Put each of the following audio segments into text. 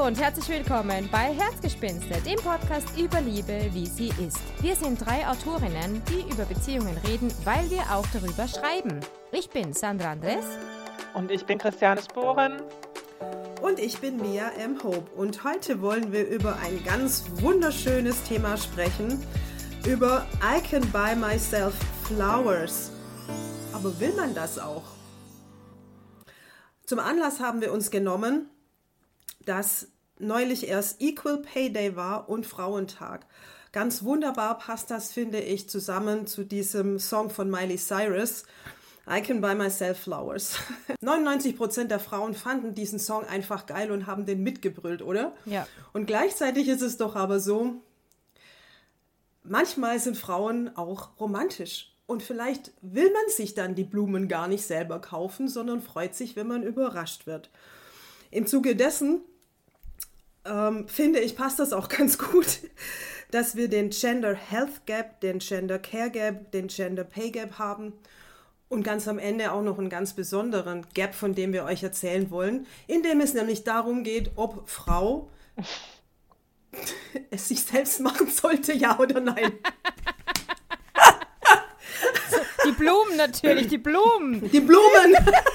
und herzlich willkommen bei Herzgespinste, dem Podcast über Liebe, wie sie ist. Wir sind 3 Autorinnen, die über Beziehungen reden, weil wir auch darüber schreiben. Ich bin Sandra Andres. Und ich bin Christiane Sporen. Und ich bin Mia M. Hope. Und heute wollen wir über ein ganz wunderschönes Thema sprechen, über I can buy myself flowers. Aber will man das auch? Zum Anlass haben wir uns genommen, dass neulich erst Equal Pay Day war und Frauentag. Ganz wunderbar passt das, finde ich, zusammen zu diesem Song von Miley Cyrus, I can buy myself flowers. 99% der Frauen fanden diesen Song einfach geil und haben den mitgebrüllt, oder? Ja. Und gleichzeitig ist es doch aber so, manchmal sind Frauen auch romantisch. Und vielleicht will man sich dann die Blumen gar nicht selber kaufen, sondern freut sich, wenn man überrascht wird. Im Zuge dessen, finde ich, passt das auch ganz gut, dass wir den Gender Health Gap, den Gender Care Gap, den Gender Pay Gap haben und ganz am Ende auch noch einen ganz besonderen Gap, von dem wir euch erzählen wollen, in dem es nämlich darum geht, ob Frau es sich selbst machen sollte, ja oder nein. Die Blumen natürlich, die Blumen. Die Blumen!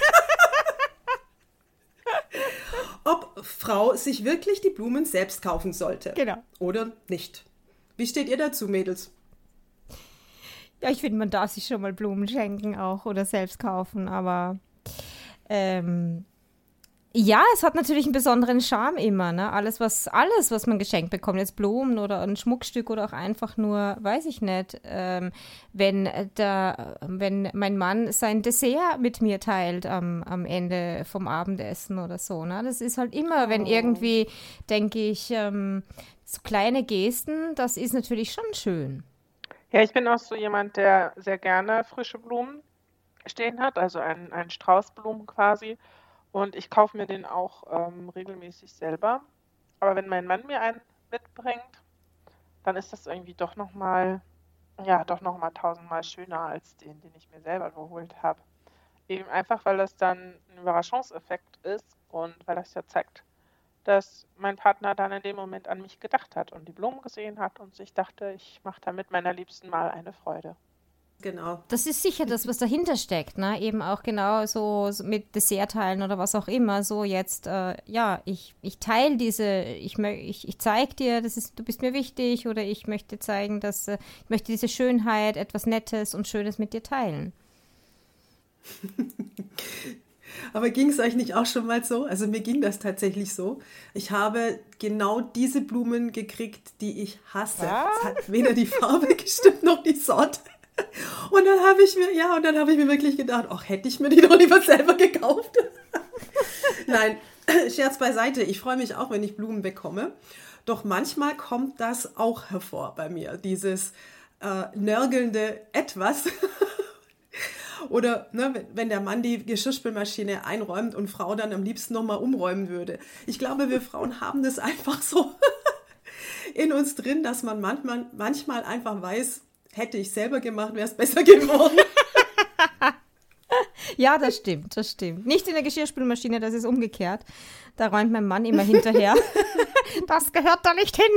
Ob Frau sich wirklich die Blumen selbst kaufen sollte. Genau. Oder nicht. Wie steht ihr dazu, Mädels? Ja, ich finde, man darf sich schon mal Blumen schenken auch oder selbst kaufen, aber ja, es hat natürlich einen besonderen Charme immer, ne? Alles, was man geschenkt bekommt, jetzt Blumen oder ein Schmuckstück oder auch einfach nur, weiß ich nicht, wenn mein Mann sein Dessert mit mir teilt am Ende vom Abendessen oder so, ne? Das ist halt immer, wenn irgendwie, denke ich, so kleine Gesten, das ist natürlich schon schön. Ja, ich bin auch so jemand, der sehr gerne frische Blumen stehen hat, also einen Strauß Blumen quasi. Und ich kaufe mir den auch regelmäßig selber. Aber wenn mein Mann mir einen mitbringt, dann ist das irgendwie doch nochmal 1000-mal schöner als den ich mir selber geholt habe. Eben einfach, weil das dann ein Überraschungseffekt ist und weil das ja zeigt, dass mein Partner dann in dem Moment an mich gedacht hat und die Blumen gesehen hat und sich dachte, ich mache damit meiner Liebsten mal eine Freude. Genau. Das ist sicher das, was dahinter steckt, ne? Eben auch genau so mit Dessertteilen oder was auch immer. So jetzt, ich teile ich zeige dir, du bist mir wichtig oder ich möchte zeigen, dass ich möchte diese Schönheit, etwas Nettes und Schönes mit dir teilen. Aber ging es euch nicht auch schon mal so? Also mir ging das tatsächlich so. Ich habe genau diese Blumen gekriegt, die ich hasse. Es hat weder die Farbe gestimmt noch die Sorte. Und dann habe ich mir wirklich gedacht, ach, hätte ich mir die doch lieber selber gekauft. Nein, Scherz beiseite. Ich freue mich auch, wenn ich Blumen bekomme. Doch manchmal kommt das auch hervor bei mir, dieses nörgelnde Etwas. Oder ne, wenn der Mann die Geschirrspülmaschine einräumt und Frau dann am liebsten nochmal umräumen würde. Ich glaube, wir Frauen haben das einfach so in uns drin, dass man manchmal einfach weiß, hätte ich selber gemacht, wäre es besser geworden. Ja, das stimmt. Nicht in der Geschirrspülmaschine, das ist umgekehrt. Da räumt mein Mann immer hinterher. Das gehört da nicht hin.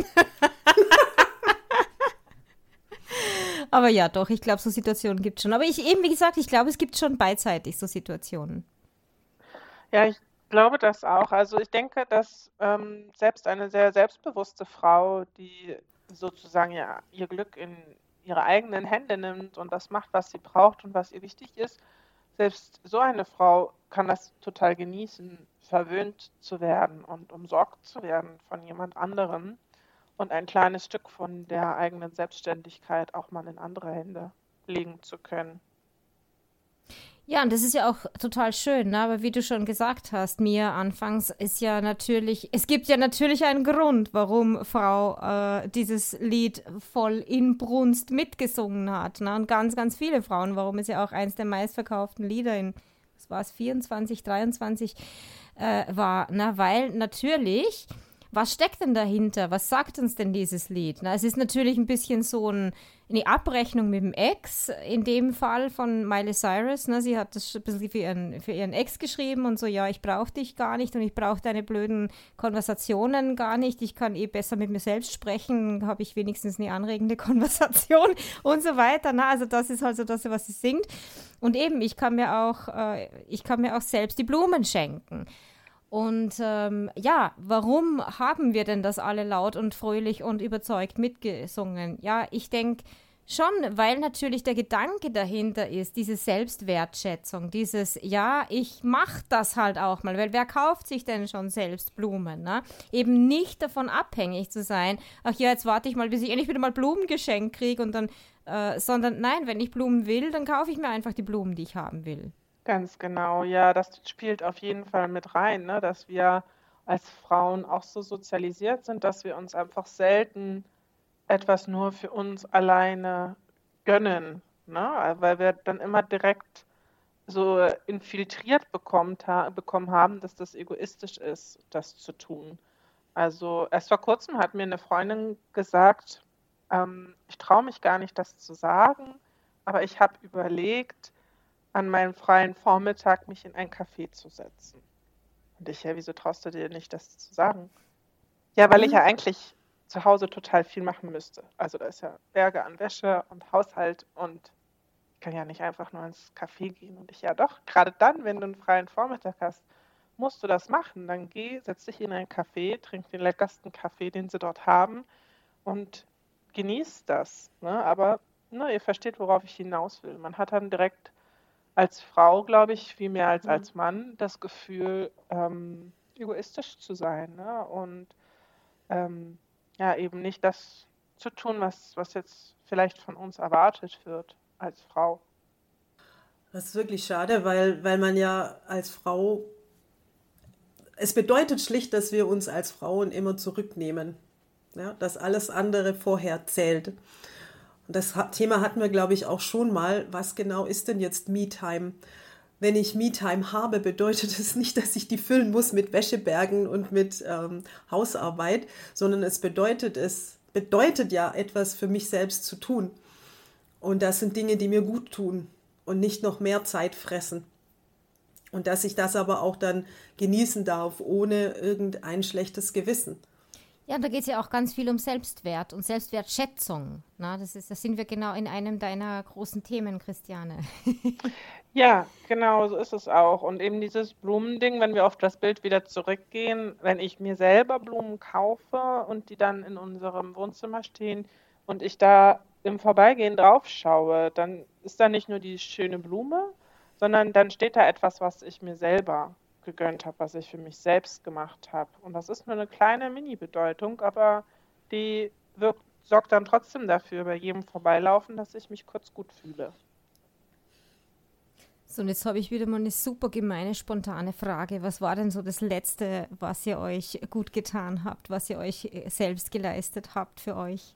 Aber ja, doch, ich glaube, so Situationen gibt es schon. Aber wie gesagt, ich glaube, es gibt schon beidseitig so Situationen. Ja, ich glaube das auch. Also ich denke, dass selbst eine sehr selbstbewusste Frau, die sozusagen ja ihr Glück in ihre eigenen Hände nimmt und das macht, was sie braucht und was ihr wichtig ist, selbst so eine Frau kann das total genießen, verwöhnt zu werden und umsorgt zu werden von jemand anderem und ein kleines Stück von der eigenen Selbstständigkeit auch mal in andere Hände legen zu können. Ja, und das ist ja auch total schön, ne? Aber wie du schon gesagt hast, Mia, anfangs es gibt ja natürlich einen Grund, warum Frau dieses Lied voll in Brunst mitgesungen hat, ne? Und ganz, ganz viele Frauen, warum es ja auch eins der meistverkauften Lieder in, 24, 23 war, ne? Weil natürlich was steckt denn dahinter? Was sagt uns denn dieses Lied? Na, es ist natürlich ein bisschen so eine Abrechnung mit dem Ex, in dem Fall von Miley Cyrus. Ne? Sie hat das ein bisschen für ihren Ex geschrieben und so, ja, ich brauche dich gar nicht und ich brauche deine blöden Konversationen gar nicht. Ich kann besser mit mir selbst sprechen, habe ich wenigstens eine anregende Konversation und so weiter. Ne? Also das ist halt so das, was sie singt. Und eben, ich kann mir auch selbst die Blumen schenken. Und warum haben wir denn das alle laut und fröhlich und überzeugt mitgesungen? Ja, ich denke schon, weil natürlich der Gedanke dahinter ist, diese Selbstwertschätzung, dieses, ja, ich mach das halt auch mal, weil wer kauft sich denn schon selbst Blumen, ne? Eben nicht davon abhängig zu sein, ach ja, jetzt warte ich mal, bis ich endlich wieder mal Blumen geschenkt kriege und dann, sondern nein, wenn ich Blumen will, dann kaufe ich mir einfach die Blumen, die ich haben will. Ganz genau, ja, das spielt auf jeden Fall mit rein, ne? Dass wir als Frauen auch so sozialisiert sind, dass wir uns einfach selten etwas nur für uns alleine gönnen, ne? Weil wir dann immer direkt so infiltriert bekommen haben, dass das egoistisch ist, das zu tun. Also erst vor kurzem hat mir eine Freundin gesagt, ich traue mich gar nicht, das zu sagen, aber ich habe überlegt, an meinem freien Vormittag mich in ein Café zu setzen. Und ich, ja, wieso traust du dir nicht, das zu sagen? Ja, weil ich ja eigentlich zu Hause total viel machen müsste. Also da ist ja Berge an Wäsche und Haushalt und ich kann ja nicht einfach nur ins Café gehen. Und ich, ja doch, gerade dann, wenn du einen freien Vormittag hast, musst du das machen. Dann setz dich in ein Café, trink den leckersten Kaffee, den sie dort haben und genieß das. Ne? Aber ihr versteht, worauf ich hinaus will. Man hat dann direkt als Frau, glaube ich, viel mehr als Mann das Gefühl, egoistisch zu sein, ne? Und eben nicht das zu tun, was jetzt vielleicht von uns erwartet wird als Frau. Das ist wirklich schade, weil man ja als Frau, es bedeutet schlicht, dass wir uns als Frauen immer zurücknehmen, ja? Dass alles andere vorher zählt. Und das Thema hatten wir, glaube ich, auch schon mal. Was genau ist denn jetzt Me-Time? Wenn ich Me-Time habe, bedeutet es nicht, dass ich die füllen muss mit Wäschebergen und mit Hausarbeit, sondern es bedeutet ja etwas für mich selbst zu tun. Und das sind Dinge, die mir gut tun und nicht noch mehr Zeit fressen. Und dass ich das aber auch dann genießen darf, ohne irgendein schlechtes Gewissen. Ja, da geht es ja auch ganz viel um Selbstwert und Selbstwertschätzung. Na, das sind wir genau in einem deiner großen Themen, Christiane. Ja, genau, so ist es auch. Und eben dieses Blumending, wenn wir auf das Bild wieder zurückgehen, wenn ich mir selber Blumen kaufe und die dann in unserem Wohnzimmer stehen und ich da im Vorbeigehen drauf schaue, dann ist da nicht nur die schöne Blume, sondern dann steht da etwas, was ich mir selber gegönnt habe, was ich für mich selbst gemacht habe. Und das ist nur eine kleine Mini-Bedeutung, aber die sorgt dann trotzdem dafür, bei jedem Vorbeilaufen, dass ich mich kurz gut fühle. So, und jetzt habe ich wieder mal eine super gemeine, spontane Frage. Was war denn so das Letzte, was ihr euch gut getan habt, was ihr euch selbst geleistet habt für euch?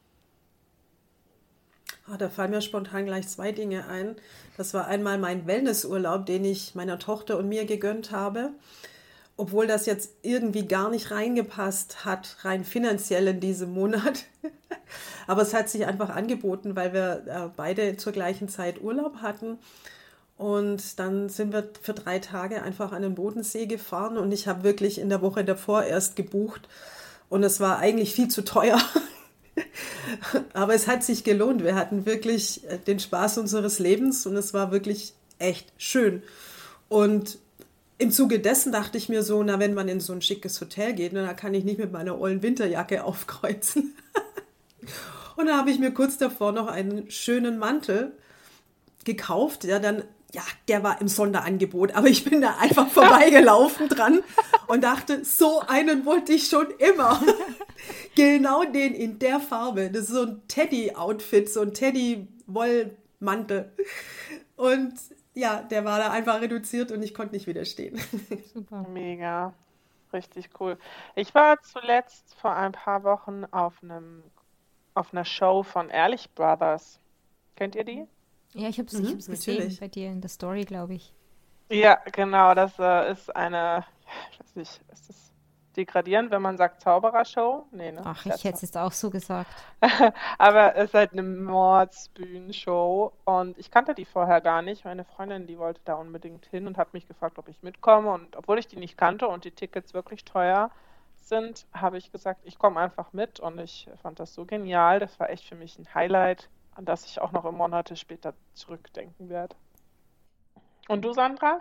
Da fallen mir spontan gleich 2 Dinge ein. Das war einmal mein Wellnessurlaub, den ich meiner Tochter und mir gegönnt habe. Obwohl das jetzt irgendwie gar nicht reingepasst hat, rein finanziell in diesem Monat. Aber es hat sich einfach angeboten, weil wir beide zur gleichen Zeit Urlaub hatten. Und dann sind wir für 3 Tage einfach an den Bodensee gefahren und ich habe wirklich in der Woche davor erst gebucht. Und es war eigentlich viel zu teuer. Aber es hat sich gelohnt. Wir hatten wirklich den Spaß unseres Lebens und es war wirklich echt schön. Und im Zuge dessen dachte ich mir so, na, wenn man in so ein schickes Hotel geht, dann kann ich nicht mit meiner ollen Winterjacke aufkreuzen. Und da habe ich mir kurz davor noch einen schönen Mantel gekauft, der war im Sonderangebot, aber ich bin da einfach vorbeigelaufen dran und dachte, so einen wollte ich schon immer. Genau den in der Farbe. Das ist so ein Teddy-Outfit, so ein Teddy-Wollmantel. Und ja, der war da einfach reduziert und ich konnte nicht widerstehen. Super. Mega. Richtig cool. Ich war zuletzt vor ein paar Wochen auf einer Show von Ehrlich Brothers. Kennt ihr die? Ja, ich hab's gesehen bei dir in der Story, glaube ich. Ja, genau. Das ist eine, ich weiß nicht, ist das degradieren, wenn man sagt Zauberershow. Nee, ne? Ach, ich hätte es auch so gesagt. Aber es ist halt eine Mordsbühnenshow und ich kannte die vorher gar nicht. Meine Freundin, die wollte da unbedingt hin und hat mich gefragt, ob ich mitkomme. Und obwohl ich die nicht kannte und die Tickets wirklich teuer sind, habe ich gesagt, ich komme einfach mit und ich fand das so genial. Das war echt für mich ein Highlight, an das ich auch noch Monate später zurückdenken werde. Und du, Sandra?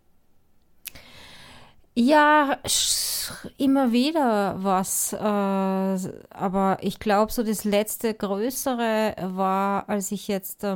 Ja, immer wieder was. Aber ich glaube, so das letzte größere war, als ich jetzt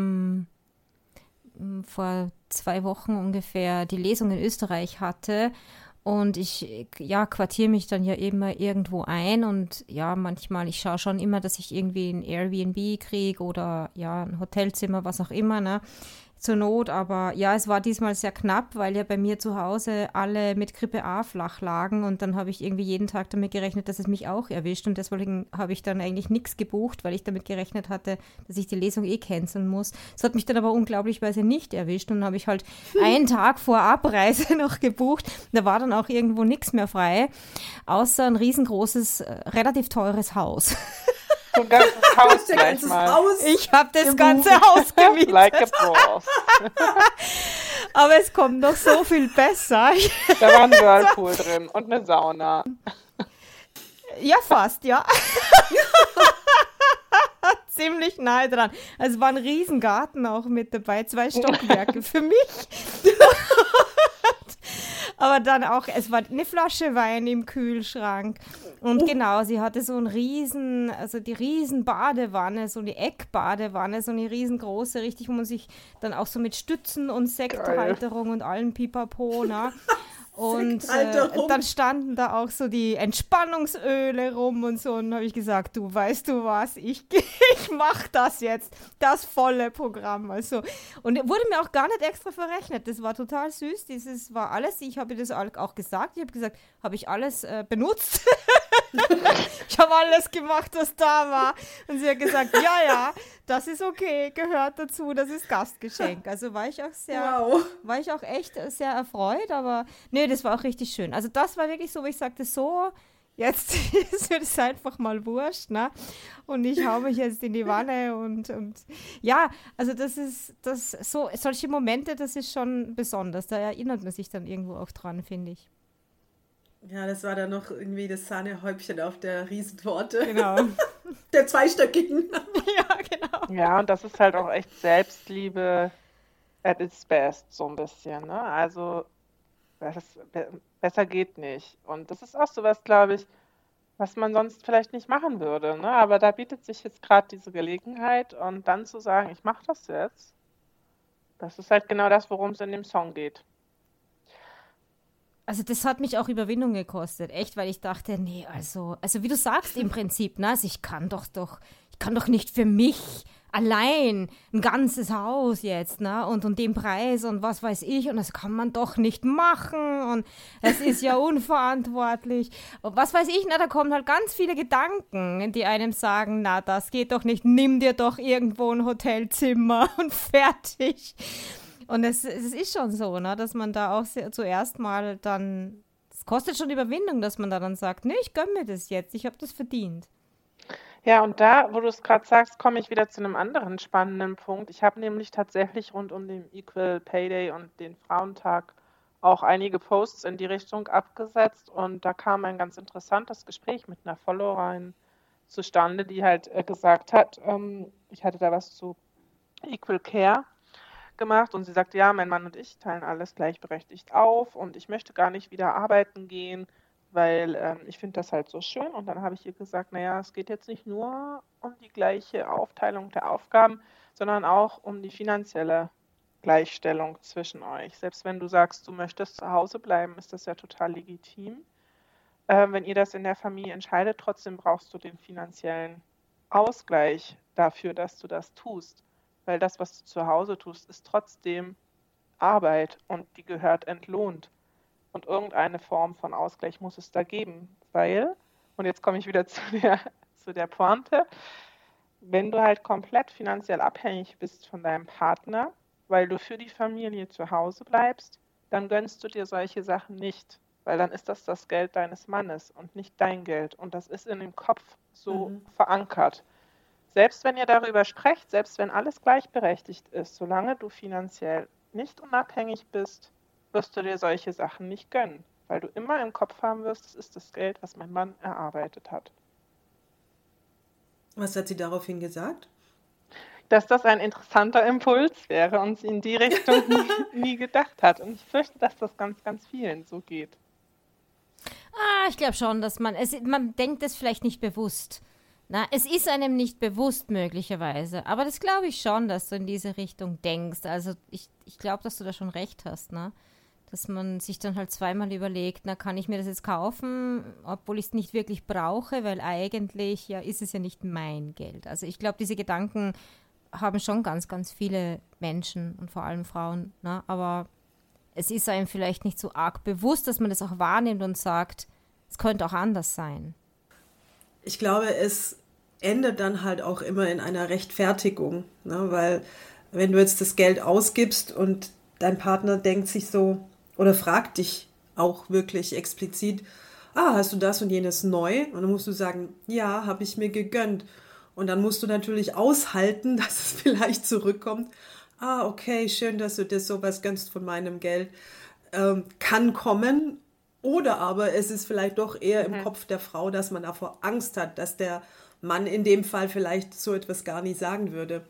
vor 2 Wochen ungefähr die Lesung in Österreich hatte. Und ich, ja, quartiere mich dann ja immer irgendwo ein und ja, manchmal, ich schaue schon immer, dass ich irgendwie ein Airbnb kriege oder ja, ein Hotelzimmer, was auch immer, ne? Zur Not, aber ja, es war diesmal sehr knapp, weil ja bei mir zu Hause alle mit Grippe A flach lagen und dann habe ich irgendwie jeden Tag damit gerechnet, dass es mich auch erwischt und deswegen habe ich dann eigentlich nichts gebucht, weil ich damit gerechnet hatte, dass ich die Lesung canceln muss. Es hat mich dann aber unglaublicherweise nicht erwischt und dann habe ich halt einen Tag vor Abreise noch gebucht. Da war dann auch irgendwo nichts mehr frei, außer ein riesengroßes, relativ teures Haus. So ein ganzes Haus gleich mal. Haus Ich habe das ganze Haus gemietet. Like a boss. Aber es kommt noch so viel besser. Da war ein Whirlpool drin und eine Sauna. Ja, fast, ja. Ziemlich nahe dran. Also es war ein Riesengarten auch mit dabei, 2 Stockwerke für mich. Aber dann auch, es war eine Flasche Wein im Kühlschrank. Und genau, sie hatte so die riesen Badewanne, so eine Eckbadewanne, so eine riesengroße, richtig, wo man sich dann auch so mit Stützen und Sekthalterung und allem Pipapo, ne? Und dann standen da auch so die Entspannungsöle rum und so. Und dann habe ich gesagt, du, weißt du was, ich mach das jetzt, das volle Programm. Also. Und wurde mir auch gar nicht extra verrechnet. Das war total süß. Dieses war alles, ich habe das auch gesagt. Ich habe gesagt, habe ich alles benutzt? Ich habe alles gemacht, was da war. Und sie hat gesagt, ja, das ist okay, gehört dazu, das ist Gastgeschenk. Also war ich auch echt sehr erfreut, aber nee, das war auch richtig schön. Also das war wirklich so, wo ich sagte, so, jetzt ist mir das einfach mal wurscht, ne? Und ich hau mich jetzt in die Wanne und ja, also solche Momente, das ist schon besonders. Da erinnert man sich dann irgendwo auch dran, finde ich. Ja, das war dann noch irgendwie das Sahnehäubchen auf der Riesentorte. Genau. Der zweistöckigen. Ja, genau. Ja, und das ist halt auch echt Selbstliebe at its best, so ein bisschen, ne? Also, besser geht nicht. Und das ist auch sowas, glaube ich, was man sonst vielleicht nicht machen würde, ne? Aber da bietet sich jetzt gerade diese Gelegenheit und dann zu sagen, ich mache das jetzt, das ist halt genau das, worum es in dem Song geht. Also das hat mich auch Überwindung gekostet, echt, weil ich dachte, nee, also wie du sagst im Prinzip, ne, also ich kann doch nicht für mich allein ein ganzes Haus jetzt, ne, und den Preis und was weiß ich, und das kann man doch nicht machen und es ist ja unverantwortlich und was weiß ich, na, da kommen halt ganz viele Gedanken, die einem sagen, na, das geht doch nicht, nimm dir doch irgendwo ein Hotelzimmer und fertig. Und es ist schon so, ne, dass man da auch zuerst mal dann, es kostet schon Überwindung, dass man da dann sagt, nee, ich gönn mir das jetzt, ich habe das verdient. Ja, und da, wo du es gerade sagst, komme ich wieder zu einem anderen spannenden Punkt. Ich habe nämlich tatsächlich rund um den Equal Pay Day und den Frauentag auch einige Posts in die Richtung abgesetzt und da kam ein ganz interessantes Gespräch mit einer Followerin zustande, die halt gesagt hat, ich hatte da was zu Equal Care gemacht und sie sagte, ja, mein Mann und ich teilen alles gleichberechtigt auf und ich möchte gar nicht wieder arbeiten gehen, weil ich finde das halt so schön. Und dann habe ich ihr gesagt, naja, es geht jetzt nicht nur um die gleiche Aufteilung der Aufgaben, sondern auch um die finanzielle Gleichstellung zwischen euch. Selbst wenn du sagst, du möchtest zu Hause bleiben, ist das ja total legitim. Wenn ihr das in der Familie entscheidet, trotzdem brauchst du den finanziellen Ausgleich dafür, dass du das tust. Weil das, was du zu Hause tust, ist trotzdem Arbeit und die gehört entlohnt. Und irgendeine Form von Ausgleich muss es da geben. Weil, und jetzt komme ich wieder zu der Pointe, wenn du halt komplett finanziell abhängig bist von deinem Partner, weil du für die Familie zu Hause bleibst, dann gönnst du dir solche Sachen nicht, weil dann ist das Geld deines Mannes und nicht dein Geld. Und das ist in dem Kopf so verankert. Selbst wenn ihr darüber sprecht, selbst wenn alles gleichberechtigt ist, solange du finanziell nicht unabhängig bist, wirst du dir solche Sachen nicht gönnen, weil du immer im Kopf haben wirst, es ist das Geld, was mein Mann erarbeitet hat. Was hat sie daraufhin gesagt? Dass das ein interessanter Impuls wäre und sie in die Richtung nie gedacht hat. Und ich fürchte, dass das ganz, ganz vielen so geht. Ich glaube schon, dass man denkt es vielleicht nicht bewusst. Na, es ist einem nicht bewusst möglicherweise, aber das glaube ich schon, dass du in diese Richtung denkst. Also ich glaube, dass du da schon recht hast, ne? Dass man sich dann halt zweimal überlegt, na, kann ich mir das jetzt kaufen, obwohl ich es nicht wirklich brauche, weil eigentlich ist es ja nicht mein Geld. Also ich glaube, diese Gedanken haben schon ganz, ganz viele Menschen und vor allem Frauen, ne? Aber es ist einem vielleicht nicht so arg bewusst, dass man das auch wahrnimmt und sagt, es könnte auch anders sein. Ich glaube, es endet dann halt auch immer in einer Rechtfertigung, ne? Weil wenn du jetzt das Geld ausgibst und dein Partner denkt sich so oder fragt dich auch wirklich explizit, hast du das und jenes neu? Und dann musst du sagen, ja, habe ich mir gegönnt. Und dann musst du natürlich aushalten, dass es vielleicht zurückkommt. Okay, schön, dass du dir sowas gönnst von meinem Geld. Kann kommen. Oder aber es ist vielleicht doch eher im Kopf der Frau, dass man davor Angst hat, dass der Mann in dem Fall vielleicht so etwas gar nicht sagen würde.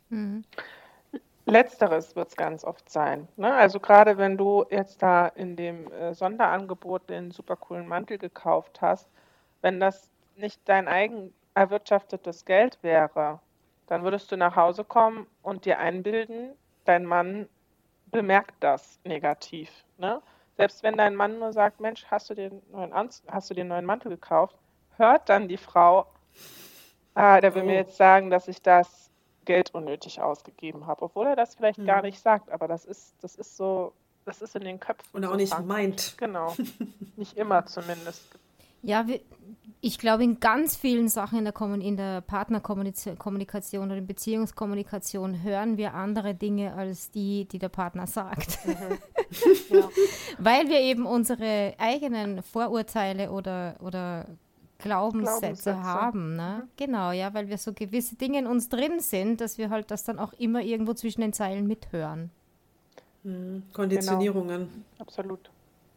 Letzteres wird es ganz oft sein. Ne? Also gerade wenn du jetzt da in dem Sonderangebot den super coolen Mantel gekauft hast, wenn das nicht dein eigen erwirtschaftetes Geld wäre, dann würdest du nach Hause kommen und dir einbilden, dein Mann bemerkt das negativ. Ne? Selbst wenn dein Mann nur sagt, Mensch, hast du dir einen neuen Mantel gekauft, hört dann die Frau, der will mir jetzt sagen, dass ich das Geld unnötig ausgegeben habe, obwohl er das vielleicht gar nicht sagt, aber das ist in den Köpfen. Und auch nicht meint. Genau, nicht immer zumindest. Ja, ich glaube, in ganz vielen Sachen in der Partnerkommunikation oder in Beziehungskommunikation hören wir andere Dinge als die der Partner sagt. Ja. Weil wir eben unsere eigenen Vorurteile oder Glaubenssätze haben. Ne? Genau, ja, weil wir so gewisse Dinge in uns drin sind, dass wir halt das dann auch immer irgendwo zwischen den Zeilen mithören. Konditionierungen. Genau. Absolut.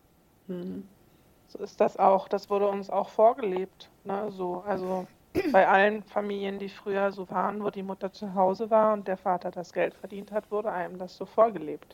So ist das auch. Das wurde uns auch vorgelebt. Ne? So, also bei allen Familien, die früher so waren, wo die Mutter zu Hause war und der Vater das Geld verdient hat, wurde einem das so vorgelebt.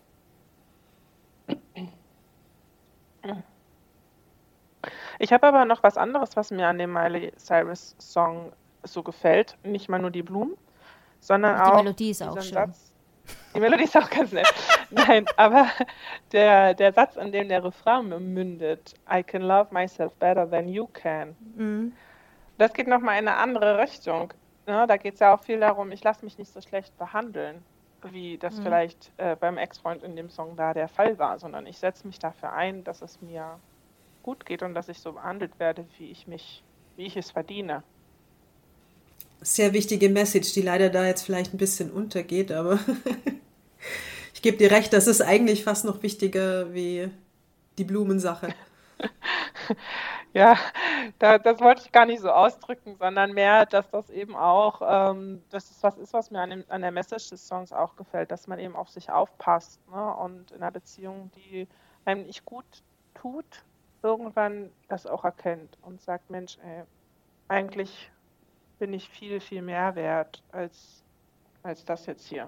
Ich habe aber noch was anderes, was mir an dem Miley Cyrus Song so gefällt. Nicht mal nur die Blumen, sondern auch die Melodie ist auch schön. Satz. Die Melodie ist auch ganz nett. Nein, aber der Satz, an dem der Refrain mündet, I can love myself better than you can. Das geht nochmal in eine andere Richtung. Ne? Da geht es ja auch viel darum, ich lasse mich nicht so schlecht behandeln, wie das vielleicht beim Ex-Freund in dem Song da der Fall war, sondern ich setze mich dafür ein, dass es mir gut geht und dass ich so behandelt werde, wie ich es verdiene. Sehr wichtige Message, die leider da jetzt vielleicht ein bisschen untergeht, aber ich gebe dir recht, das ist eigentlich fast noch wichtiger wie die Blumensache. Ja, das wollte ich gar nicht so ausdrücken, sondern mehr, dass das eben auch, dass es was ist, was mir an der Message des Songs auch gefällt, dass man eben auf sich aufpasst, ne? Und in einer Beziehung, die einem nicht gut tut, irgendwann das auch erkennt und sagt, Mensch, eigentlich bin ich viel, viel mehr wert als das jetzt hier.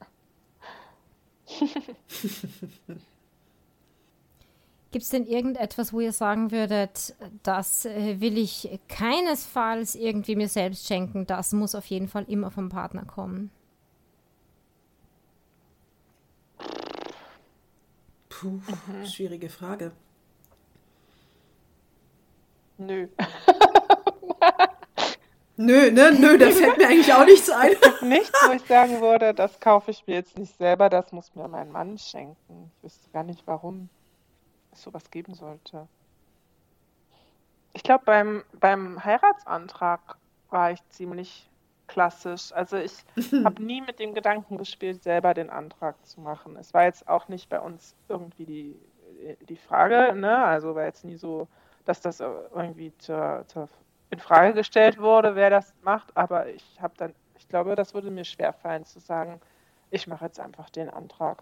Gibt es denn irgendetwas, wo ihr sagen würdet, das will ich keinesfalls irgendwie mir selbst schenken, das muss auf jeden Fall immer vom Partner kommen? Schwierige Frage. Nö. Nö, da fällt mir eigentlich auch nichts ein. Nichts, wo ich sagen würde, das kaufe ich mir jetzt nicht selber, das muss mir mein Mann schenken. Ich wüsste gar nicht, warum es sowas geben sollte. Ich glaube, beim Heiratsantrag war ich ziemlich klassisch. Also ich habe nie mit dem Gedanken gespielt, selber den Antrag zu machen. Es war jetzt auch nicht bei uns irgendwie die Frage, ne? Also war jetzt nie so, dass das irgendwie in Frage gestellt wurde, wer das macht, aber ich glaube, das würde mir schwerfallen zu sagen, ich mache jetzt einfach den Antrag.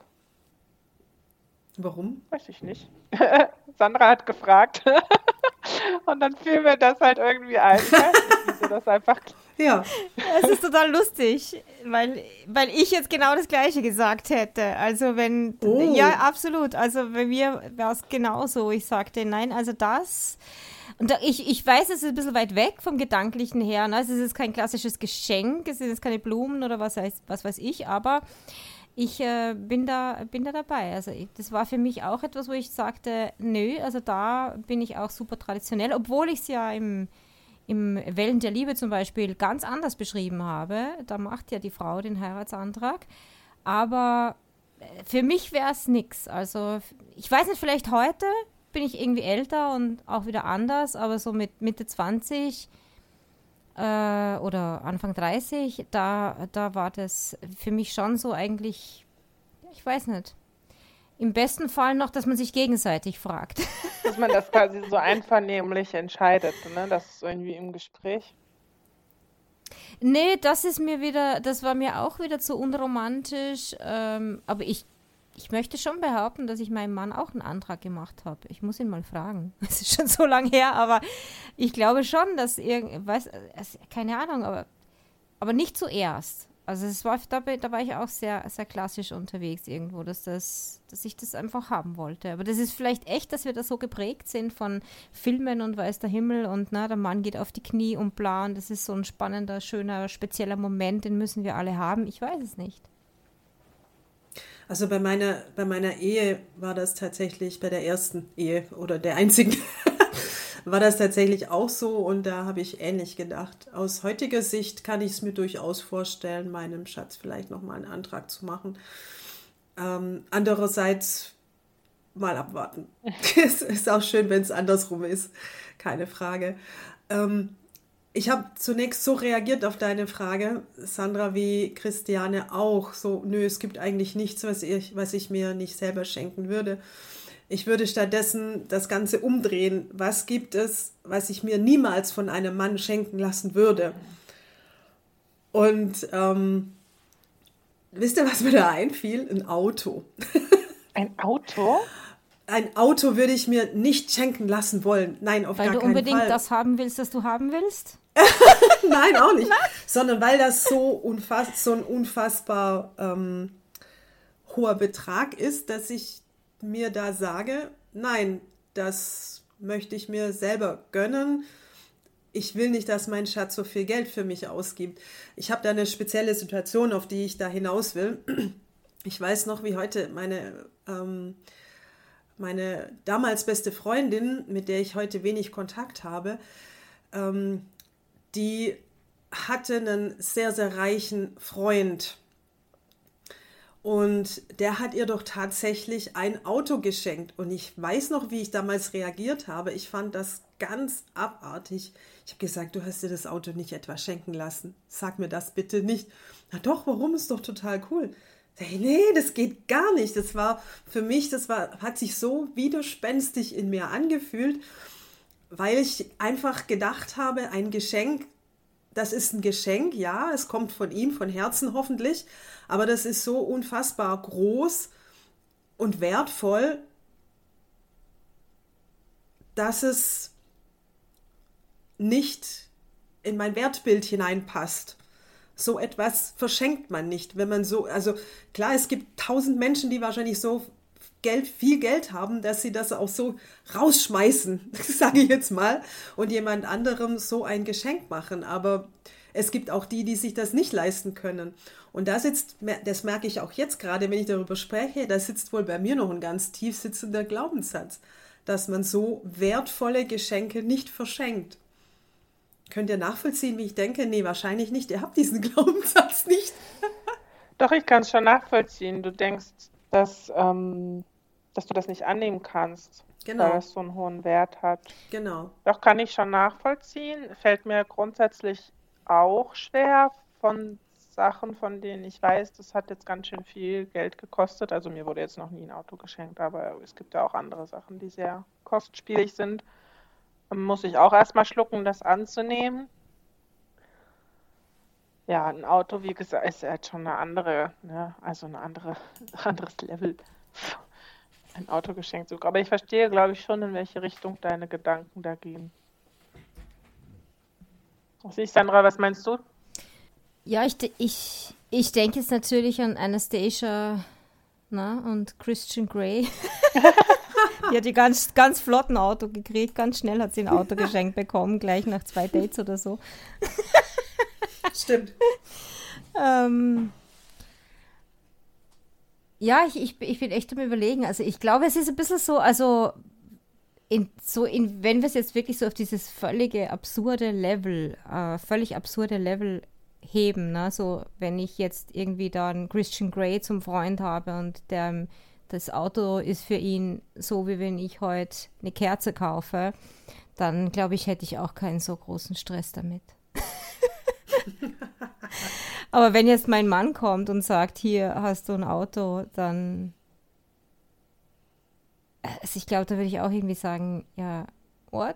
Warum? Weiß ich nicht. Sandra hat gefragt und dann fiel mir das halt irgendwie ein. Ich weiß nicht, wieso das einfach... Ja. Es ist total lustig, weil ich jetzt genau das Gleiche gesagt hätte. Also ja, absolut. Also bei mir war es genauso. Ich sagte, nein, also das... Und ich weiß, es ist ein bisschen weit weg vom Gedanklichen her. Ne? Es ist kein klassisches Geschenk, es sind jetzt keine Blumen oder was weiß ich, aber ich bin da dabei. Also das war für mich auch etwas, wo ich sagte, nö, also da bin ich auch super traditionell, obwohl ich es ja im Wellen der Liebe zum Beispiel ganz anders beschrieben habe. Da macht ja die Frau den Heiratsantrag. Aber für mich wäre es nix. Also ich weiß nicht, vielleicht heute bin ich irgendwie älter und auch wieder anders, aber so mit Mitte 20 oder Anfang 30, da war das für mich schon so eigentlich, ich weiß nicht, im besten Fall noch, dass man sich gegenseitig fragt. Dass man das quasi so einvernehmlich entscheidet, ne? Das ist irgendwie im Gespräch. Nee, das war mir auch wieder zu unromantisch, aber ich möchte schon behaupten, dass ich meinem Mann auch einen Antrag gemacht habe. Ich muss ihn mal fragen. Es ist schon so lange her, aber ich glaube schon, dass keine Ahnung, aber nicht zuerst. Also da war ich auch sehr, sehr klassisch unterwegs irgendwo, dass ich das einfach haben wollte. Aber das ist vielleicht echt, dass wir da so geprägt sind von Filmen und weiß der Himmel und der Mann geht auf die Knie und bla und das ist so ein spannender, schöner, spezieller Moment, den müssen wir alle haben. Ich weiß es nicht. Also bei meiner Ehe war das tatsächlich, bei der ersten Ehe oder der einzigen, war das tatsächlich auch so und da habe ich ähnlich gedacht. Aus heutiger Sicht kann ich es mir durchaus vorstellen, meinem Schatz vielleicht nochmal einen Antrag zu machen. Andererseits mal abwarten. Es ist auch schön, wenn es andersrum ist, keine Frage. Ich habe zunächst so reagiert auf deine Frage, Sandra, wie Christiane auch. So, nö, es gibt eigentlich nichts, was ich mir nicht selber schenken würde. Ich würde stattdessen das Ganze umdrehen. Was gibt es, was ich mir niemals von einem Mann schenken lassen würde? Und wisst ihr, was mir da einfiel? Ein Auto. Ein Auto? Ein Auto würde ich mir nicht schenken lassen wollen. Nein, auf gar keinen Fall. Weil du unbedingt das haben willst, das du haben willst? Nein, auch nicht. Sondern weil das so ein unfassbar hoher Betrag ist, dass ich mir da sage, nein, das möchte ich mir selber gönnen. Ich will nicht, dass mein Schatz so viel Geld für mich ausgibt. Ich habe da eine spezielle Situation, auf die ich da hinaus will. Ich weiß noch, wie heute meine damals beste Freundin, mit der ich heute wenig Kontakt habe, die hatte einen sehr, sehr reichen Freund. Und der hat ihr doch tatsächlich ein Auto geschenkt. Und ich weiß noch, wie ich damals reagiert habe. Ich fand das ganz abartig. Ich habe gesagt, du hast dir das Auto nicht etwa schenken lassen. Sag mir das bitte nicht. Na doch, warum? Ist doch total cool. Hey, nee, das geht gar nicht. Das war für mich, hat sich so widerspenstig in mir angefühlt, weil ich einfach gedacht habe, ein Geschenk, das ist ein Geschenk, ja, es kommt von ihm, von Herzen hoffentlich, aber das ist so unfassbar groß und wertvoll, dass es nicht in mein Wertbild hineinpasst. So etwas verschenkt man nicht, wenn man so, also klar, es gibt 1000 Menschen, die wahrscheinlich so viel Geld haben, dass sie das auch so rausschmeißen, sage ich jetzt mal, und jemand anderem so ein Geschenk machen. Aber es gibt auch die sich das nicht leisten können. Und das merke ich auch jetzt gerade, wenn ich darüber spreche, da sitzt wohl bei mir noch ein ganz tief sitzender Glaubenssatz, dass man so wertvolle Geschenke nicht verschenkt. Könnt ihr nachvollziehen, wie ich denke? Nee, wahrscheinlich nicht. Ihr habt diesen Glaubenssatz nicht. Doch, ich kann es schon nachvollziehen. Du denkst, dass du das nicht annehmen kannst, Genau. weil es so einen hohen Wert hat. Genau. Doch, kann ich schon nachvollziehen. Fällt mir grundsätzlich auch schwer, von Sachen, von denen ich weiß, das hat jetzt ganz schön viel Geld gekostet. Also mir wurde jetzt noch nie ein Auto geschenkt, aber es gibt ja auch andere Sachen, die sehr kostspielig sind. Muss ich auch erstmal schlucken, das anzunehmen. Ja, ein Auto, wie gesagt, ist halt schon eine andere, ne? Also anderes Level. Ein Auto geschenkt sogar. Aber ich verstehe, glaube ich, schon, in welche Richtung deine Gedanken da gehen. Sandra, was meinst du? Ja, ich denke jetzt natürlich an Anastasia, und Christian Grey. Die hat die ganz, ganz flott ein Auto gekriegt. Ganz schnell hat sie ein Auto geschenkt bekommen, gleich nach 2 Dates oder so. Stimmt. Ja, ich bin echt am Überlegen. Also ich glaube, es ist ein bisschen so, also wenn wir es jetzt wirklich so auf dieses völlig absurde Level heben, ne? So, wenn ich jetzt irgendwie da einen Christian Grey zum Freund habe und das Auto ist für ihn so, wie wenn ich heute eine Kerze kaufe, dann glaube ich, hätte ich auch keinen so großen Stress damit. Aber wenn jetzt mein Mann kommt und sagt, hier hast du ein Auto, dann also ich glaube, da würde ich auch irgendwie sagen, ja, what?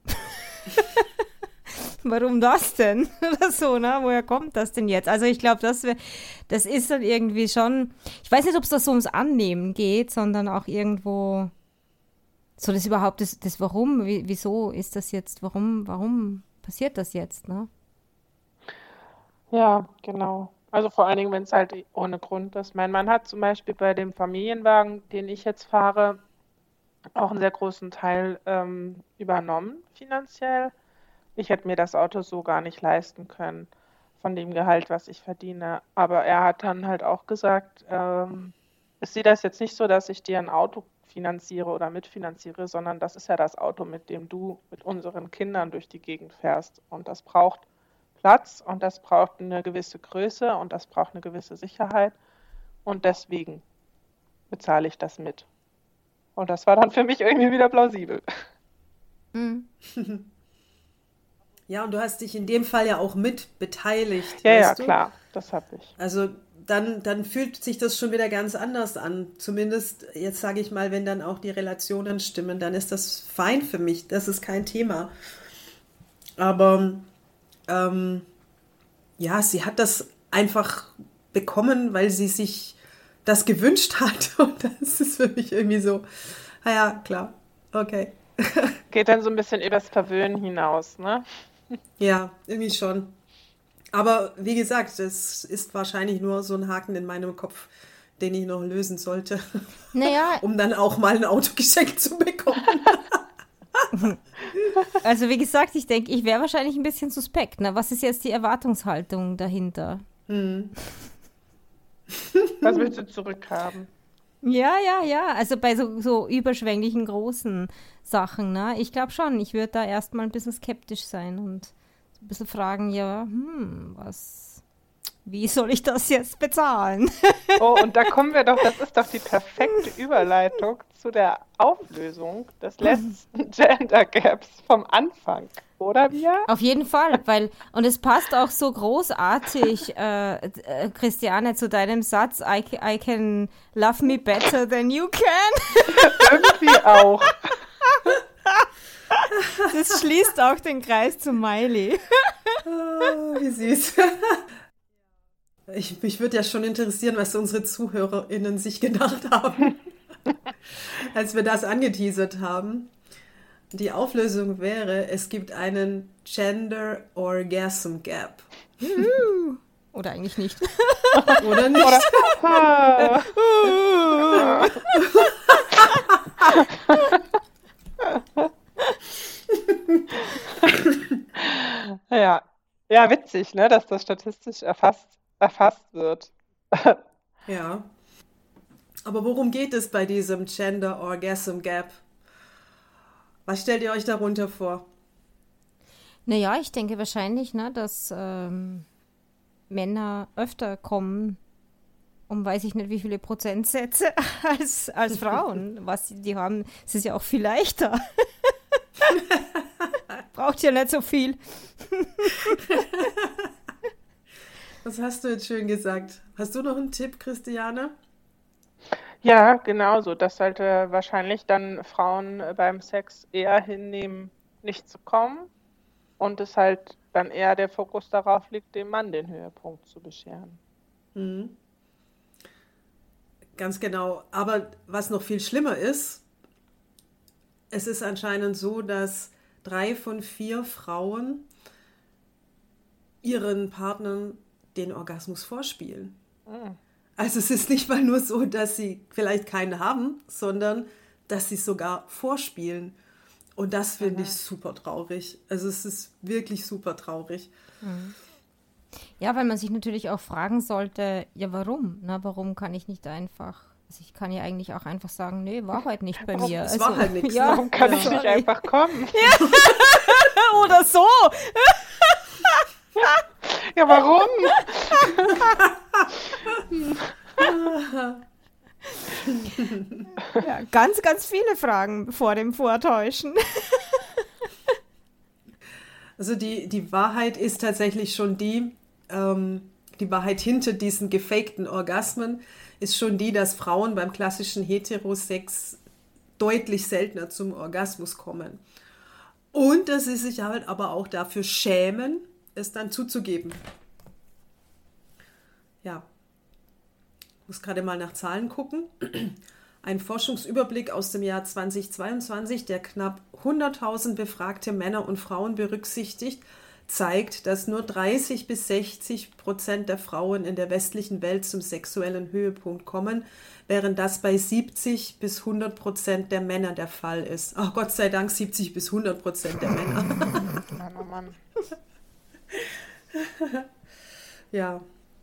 Warum das denn? Oder so, ne? Woher kommt das denn jetzt? Also ich glaube, das ist dann irgendwie schon, ich weiß nicht, ob es da so ums Annehmen geht, sondern auch irgendwo so das überhaupt, das Warum, wieso ist das jetzt, warum passiert das jetzt, ne? Ja, genau. Also vor allen Dingen, wenn es halt ohne Grund ist. Mein Mann hat zum Beispiel bei dem Familienwagen, den ich jetzt fahre, auch einen sehr großen Teil übernommen finanziell. Ich hätte mir das Auto so gar nicht leisten können von dem Gehalt, was ich verdiene. Aber er hat dann halt auch gesagt, ich sehe das jetzt nicht so, dass ich dir ein Auto finanziere oder mitfinanziere, sondern das ist ja das Auto, mit dem du mit unseren Kindern durch die Gegend fährst. Und das braucht Platz und das braucht eine gewisse Größe und das braucht eine gewisse Sicherheit. Und deswegen bezahle ich das mit. Und das war dann für mich irgendwie wieder plausibel. Mhm. Ja, und du hast dich in dem Fall ja auch mit beteiligt, Ja, weißt du? klar, das habe ich. Also dann fühlt sich das schon wieder ganz anders an. Zumindest, jetzt sage ich mal, wenn dann auch die Relationen stimmen, dann ist das fein für mich. Das ist kein Thema. Aber ja, sie hat das einfach bekommen, weil sie sich das gewünscht hat. Und das ist für mich irgendwie so, ja, klar, okay. Geht dann so ein bisschen übers Verwöhnen hinaus, ne? Ja, irgendwie schon. Aber wie gesagt, das ist wahrscheinlich nur so ein Haken in meinem Kopf, den ich noch lösen sollte, Naja, um dann auch mal ein Auto geschenkt zu bekommen. also wie gesagt, ich denke, ich wäre wahrscheinlich ein bisschen suspekt. Ne? Was ist jetzt die Erwartungshaltung dahinter? Was willst du zurückhaben? Ja. Also bei so überschwänglichen großen Sachen, ne? Ich glaube schon, ich würde da erstmal ein bisschen skeptisch sein und ein bisschen fragen, ja, wie soll ich das jetzt bezahlen? Oh, und da kommen wir doch, das ist doch die perfekte Überleitung zu der Auflösung des letzten Gender Gaps vom Anfang, oder Bia? Auf jeden Fall, und es passt auch so großartig, Christiane, zu deinem Satz, I can love me better than you can. Irgendwie auch. Das schließt auch den Kreis zu Miley. Oh, wie süß. Mich würde ja schon interessieren, was unsere ZuhörerInnen sich gedacht haben, als wir das angeteasert haben. Die Auflösung wäre, es gibt einen Gender Orgasm Gap. Oder eigentlich nicht. Oder nicht? Ja, witzig, ne, dass das statistisch erfasst wird. Ja. Aber worum geht es bei diesem Gender Orgasm Gap? Was stellt ihr euch darunter vor? Naja, ich denke wahrscheinlich, ne, dass Männer öfter kommen, weiß ich nicht wie viele Prozentsätze, als Frauen. Die haben, es ist ja auch viel leichter. Braucht ja nicht so viel. Was hast du jetzt schön gesagt? Hast du noch einen Tipp, Christiane? Ja, genauso. Dass halt wahrscheinlich dann Frauen beim Sex eher hinnehmen, nicht zu kommen und es halt dann eher der Fokus darauf liegt, dem Mann den Höhepunkt zu bescheren. Mhm. Ganz genau. Aber was noch viel schlimmer ist, es ist anscheinend so, dass 3 von 4 Frauen ihren Partnern den Orgasmus vorspielen. Mhm. Also es ist nicht mal nur so, dass sie vielleicht keinen haben, sondern dass sie sogar vorspielen. Und das finde ich super traurig. Also es ist wirklich super traurig. Ja, weil man sich natürlich auch fragen sollte, ja warum? Na, warum kann ich nicht einfach, also ich kann ja eigentlich auch einfach sagen, nee, war halt nicht bei mir. Es war halt nichts. Ja, Warum kann ich nicht einfach kommen? oder so. Ja, warum? Ja, ganz, ganz viele Fragen vor dem Vortäuschen. Also die Wahrheit ist tatsächlich schon die Wahrheit hinter diesen gefakten Orgasmen ist schon die, dass Frauen beim klassischen Heterosex deutlich seltener zum Orgasmus kommen. Und dass sie sich halt aber auch dafür schämen, es dann zuzugeben. Ja, ich muss gerade mal nach Zahlen gucken. Ein Forschungsüberblick aus dem Jahr 2022, der knapp 100.000 befragte Männer und Frauen berücksichtigt, zeigt, dass nur 30-60% der Frauen in der westlichen Welt zum sexuellen Höhepunkt kommen, während das bei 70-100% der Männer der Fall ist. Ach, Gott sei Dank 70-100% der Männer. Mann, oh Mann. Ja.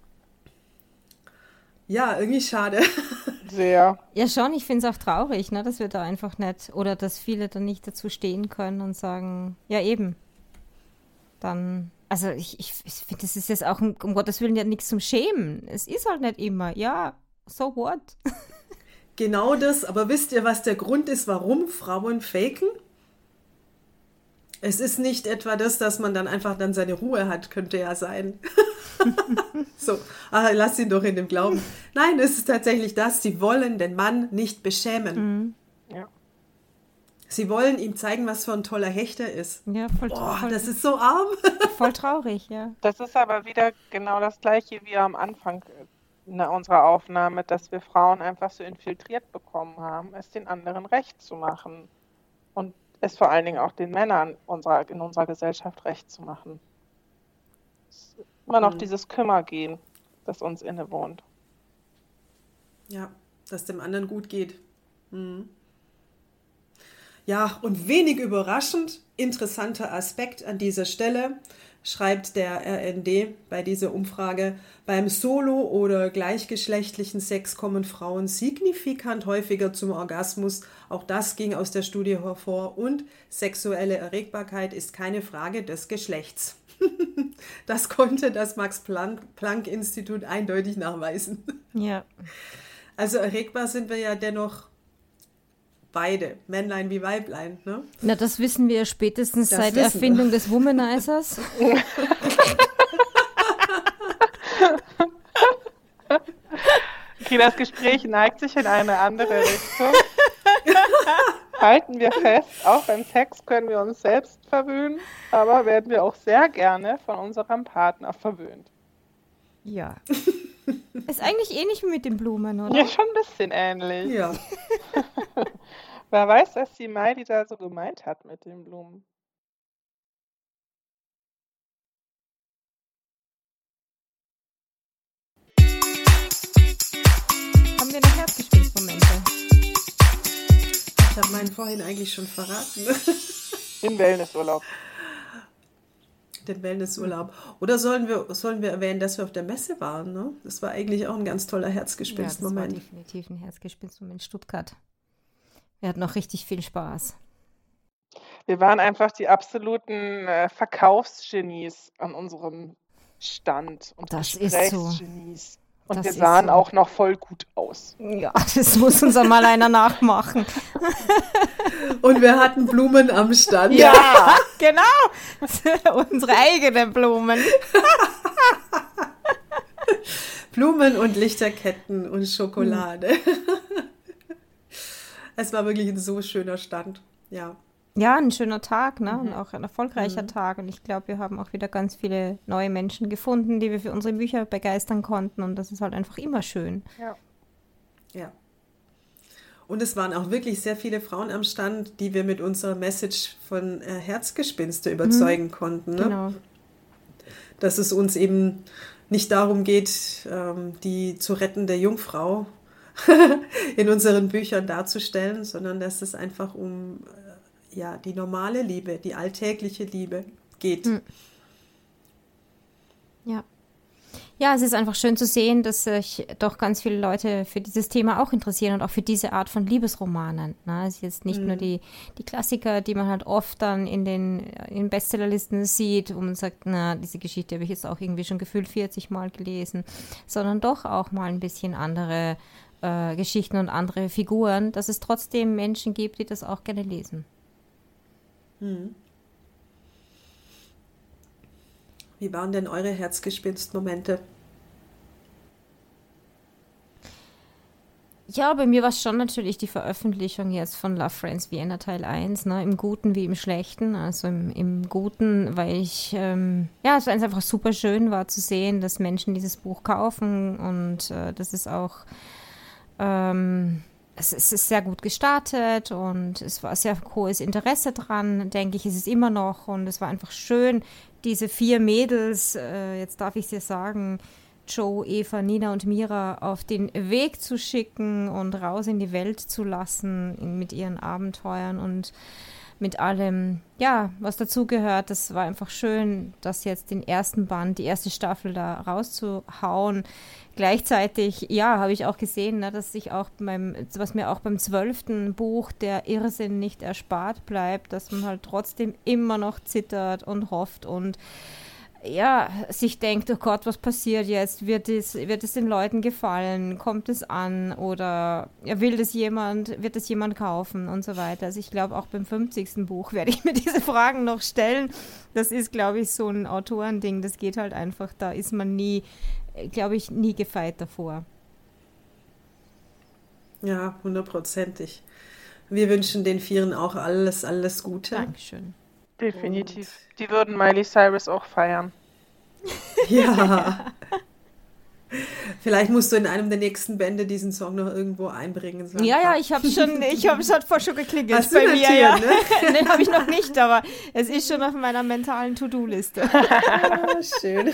Ja, irgendwie schade. Sehr. Ja schon, ich finde es auch traurig, ne, dass wir da einfach nicht, oder dass viele dann nicht dazu stehen können und sagen, ja eben, dann, also ich finde, das ist jetzt auch, um Gottes Willen, ja nichts zum Schämen. Es ist halt nicht immer, ja, so what? Genau das, aber wisst ihr, was der Grund ist, warum Frauen faken? Es ist nicht etwa das, dass man dann einfach dann seine Ruhe hat, könnte ja sein. So, lass ihn doch in dem Glauben. Nein, es ist tatsächlich das, sie wollen den Mann nicht beschämen. Ja. Sie wollen ihm zeigen, was für ein toller Hecht er ist. Ja, voll, Das ist so arm. voll traurig, ja. Das ist aber wieder genau das Gleiche wie am Anfang unserer Aufnahme, dass wir Frauen einfach so infiltriert bekommen haben, es den anderen recht zu machen. Und es vor allen Dingen auch den Männern in unserer Gesellschaft recht zu machen. Es ist immer noch dieses Kümmergehen, das uns innewohnt. Ja, dass dem anderen gut geht. Ja, und wenig überraschend, interessanter Aspekt an dieser Stelle, schreibt der RND bei dieser Umfrage, beim Solo- oder gleichgeschlechtlichen Sex kommen Frauen signifikant häufiger zum Orgasmus. Auch das ging aus der Studie hervor. Und sexuelle Erregbarkeit ist keine Frage des Geschlechts. Das konnte das Max-Planck-Institut eindeutig nachweisen. Ja. Also erregbar sind wir ja dennoch beide, Männlein wie Weiblein, ne? Na, das wissen wir spätestens seit der Erfindung des Womanizers. Okay, das Gespräch neigt sich in eine andere Richtung. Halten wir fest, auch beim Sex können wir uns selbst verwöhnen, aber werden wir auch sehr gerne von unserem Partner verwöhnt. Ja. Ist eigentlich ähnlich wie mit den Blumen, oder? Ja, schon ein bisschen ähnlich. Ja. Wer weiß, was die Maidi da so gemeint hat mit den Blumen. Haben wir noch Herzgesprächsmomente? Ich habe meinen vorhin eigentlich schon verraten. Den Wellnessurlaub. Den Wellnessurlaub. Oder sollen wir erwähnen, dass wir auf der Messe waren? Ne? Das war eigentlich auch ein ganz toller Herzgespinstmoment. Ja, das war definitiv ein Herzgespinstmoment in Stuttgart. Wir hatten auch richtig viel Spaß. Wir waren einfach die absoluten Verkaufsgenies an unserem Stand und Das ist so. Gesprächsgenies. Und Das wir ist sahen so. auch noch voll gut aus. Ja, das muss uns mal einer nachmachen. Und wir hatten Blumen am Stand. Genau. Unsere eigenen Blumen. Blumen und Lichterketten und Schokolade. Es war wirklich ein so schöner Stand, ja. Ja, ein schöner Tag, ne? Und auch ein erfolgreicher Tag. Und ich glaube, wir haben auch wieder ganz viele neue Menschen gefunden, die wir für unsere Bücher begeistern konnten. Und das ist halt einfach immer schön. Ja. Ja. Und es waren auch wirklich sehr viele Frauen am Stand, die wir mit unserer Message von Herzgespinste überzeugen konnten. Ne? Genau. Dass es uns eben nicht darum geht, die zu rettende Jungfrau in unseren Büchern darzustellen, sondern dass es einfach um die normale Liebe, die alltägliche Liebe geht. Ja. Ja, es ist einfach schön zu sehen, dass sich doch ganz viele Leute für dieses Thema auch interessieren und auch für diese Art von Liebesromanen. Ne? Es ist jetzt nicht nur die Klassiker, die man halt oft dann in Bestsellerlisten sieht, wo man sagt, na, diese Geschichte habe ich jetzt auch irgendwie schon gefühlt 40 Mal gelesen, sondern doch auch mal ein bisschen andere Geschichten und andere Figuren, dass es trotzdem Menschen gibt, die das auch gerne lesen. Wie waren denn eure Herzgespinst-Momente? Ja, bei mir war es schon natürlich die Veröffentlichung jetzt von Love Friends Vienna Teil 1, ne, im Guten wie im Schlechten. Also im Guten, weil es einfach super schön war zu sehen, dass Menschen dieses Buch kaufen und das ist auch es ist sehr gut gestartet und es war sehr hohes Interesse dran, denke ich, ist es immer noch. Und es war einfach schön, diese 4 Mädels, jetzt darf ich es dir sagen, Joe, Eva, Nina und Mira auf den Weg zu schicken und raus in die Welt zu lassen mit ihren Abenteuern und mit allem, ja, was dazugehört. Das war einfach schön, das jetzt den ersten Band, die erste Staffel da rauszuhauen. Gleichzeitig, ja, habe ich auch gesehen, ne, dass ich auch was mir auch beim 12. Buch der Irrsinn nicht erspart bleibt, dass man halt trotzdem immer noch zittert und hofft und ja, sich denkt, oh Gott, was passiert jetzt? Wird es den Leuten gefallen? Kommt es an? Oder wird es jemand kaufen? Und so weiter. Also ich glaube, auch beim 50. Buch werde ich mir diese Fragen noch stellen. Das ist, glaube ich, so ein Autorending. Das geht halt einfach, da ist man nie gefeit davor. Ja, 100%. Wir wünschen den Vieren auch alles, alles Gute. Dankeschön. Definitiv. Die würden Miley Cyrus auch feiern. Ja. Vielleicht musst du in einem der nächsten Bände diesen Song noch irgendwo einbringen. So ja, es hat vorher schon geklingelt. Hast bei mir, ja. Ne? Nee, habe ich noch nicht, aber es ist schon auf meiner mentalen To-Do-Liste. Schön.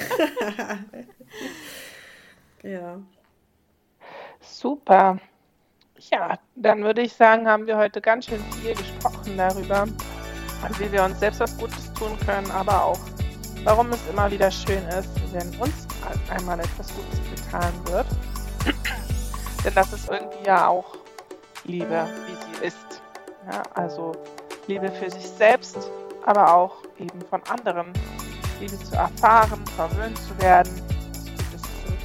Ja. Super. Ja, dann würde ich sagen, haben wir heute ganz schön viel gesprochen darüber, wie wir uns selbst was Gutes tun können, aber auch, warum es immer wieder schön ist, wenn uns einmal etwas Gutes getan wird. Denn das ist irgendwie ja auch Liebe, wie sie ist. Ja, also Liebe für sich selbst, aber auch eben von anderen. Liebe zu erfahren, verwöhnt zu werden, was Gutes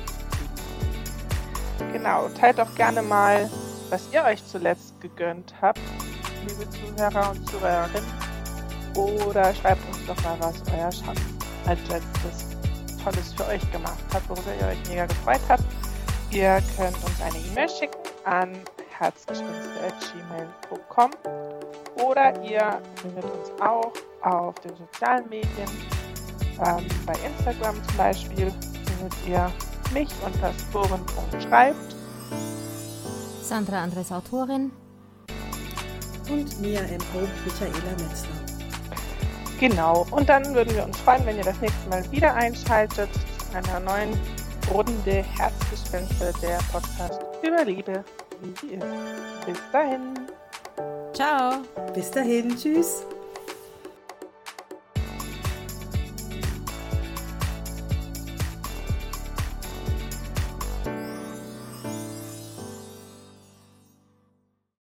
zu tun. Genau, teilt doch gerne mal, was ihr euch zuletzt gegönnt habt, liebe Zuhörer und Zuhörerinnen. Oder schreibt uns doch mal, was euer Schatz als letztes Tolles für euch gemacht hat, worüber ihr euch mega gefreut habt. Ihr könnt uns eine E-Mail schicken an herzgespinste@gmail.com oder ihr findet uns auch auf den sozialen Medien. Bei Instagram zum Beispiel findet ihr mich unter sporen.schreibt. Sandra Andres, Autorin. Und Mia M.O. Michaela Metzler. Genau, und dann würden wir uns freuen, wenn ihr das nächste Mal wieder einschaltet zu einer neuen Runde Herzgespinste, der Podcast über Liebe, wie sie ist. Bis dahin. Ciao. Bis dahin, tschüss.